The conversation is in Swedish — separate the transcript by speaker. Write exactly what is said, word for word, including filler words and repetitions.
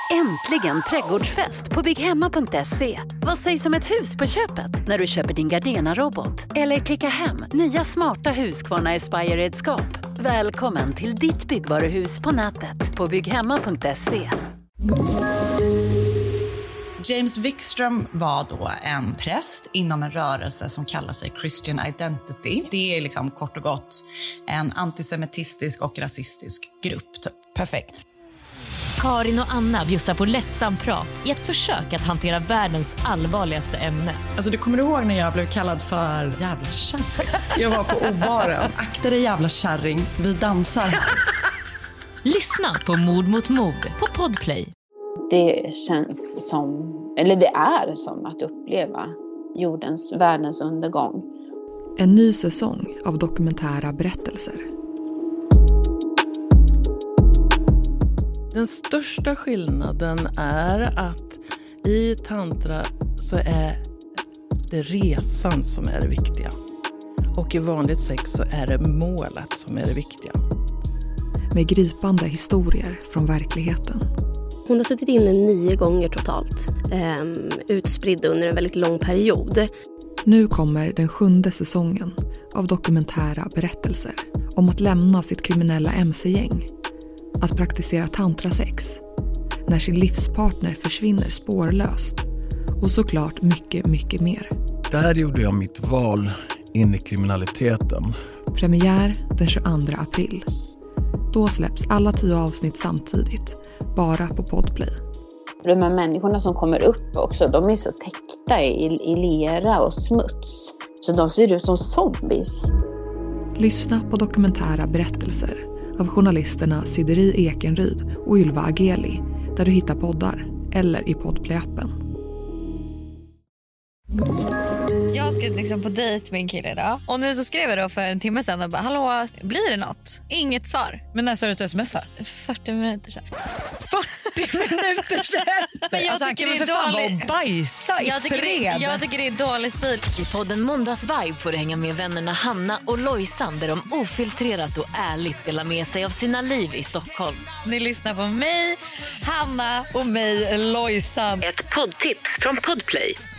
Speaker 1: Äntligen trädgårdsfest på bygghemma punkt se. Vad sägs om ett hus på köpet när du köper din Gardena-robot? Eller klicka hem nya smarta Husqvarna Aspire-redskap. Välkommen till ditt byggvaruhus på nätet på bygghemma punkt se.
Speaker 2: James Wikström var då en präst inom en rörelse som kallar sig Christian Identity. Det är liksom kort och gott en antisemitistisk och rasistisk grupp. Typ. Perfekt.
Speaker 3: Karin och Anna bjussar på lättsam prat i ett försök att hantera världens allvarligaste ämne.
Speaker 2: Alltså du kommer ihåg när jag blev kallad för jävla kärring? Jag var på O-baren. Akta dig jävla kärring, vi dansar.
Speaker 3: Lyssna på Mord mot mord på Podplay.
Speaker 4: Det känns som, eller det är som att uppleva jordens, världens undergång.
Speaker 5: En ny säsong av dokumentära berättelser.
Speaker 6: Den största skillnaden är att i tantra så är det resan som är det viktiga. Och i vanligt sex så är det målet som är det viktiga.
Speaker 5: Med gripande historier från verkligheten.
Speaker 7: Hon har suttit inne nio gånger totalt, eh, utspridd under en väldigt lång period.
Speaker 5: Nu kommer den sjunde säsongen av dokumentära berättelser om att lämna sitt kriminella mc-gäng, att praktisera tantrasex, när sin livspartner försvinner spårlöst och såklart mycket, mycket mer.
Speaker 8: Där gjorde jag mitt val in i kriminaliteten.
Speaker 5: Premiär den tjugoandra april. Då släpps alla tio avsnitt samtidigt, bara på Podplay.
Speaker 4: De här människorna som kommer upp också, de är så täckta i, i lera och smuts. Så de ser ut som zombies.
Speaker 5: Lyssna på dokumentära berättelser av journalisterna Sideri Ekenryd och Ylva Ageli, där du hittar poddar eller i Podplay-appen.
Speaker 9: Jag ska liksom på dejt med en kille idag. Och nu så skrev jag då för en timme sedan och bara, hallå, blir det något? Inget svar.
Speaker 10: Men när sa du att du smsar?
Speaker 9: fyrtio minuter sedan.
Speaker 10: fyrtio minuter sedan?
Speaker 9: Men jag
Speaker 10: alltså,
Speaker 9: tycker
Speaker 10: det är
Speaker 9: för
Speaker 10: fan
Speaker 9: dålig...
Speaker 10: bajsa i
Speaker 9: jag tycker, det, jag tycker det är dålig stil.
Speaker 3: I podden Måndagsvibe får du hänga med vännerna Hanna och Lojsan, där de ofiltrerat och ärligt delar med sig av sina liv i Stockholm.
Speaker 9: Ni lyssnar på mig, Hanna och mig, Lojsan.
Speaker 3: Ett poddtips från Podplay.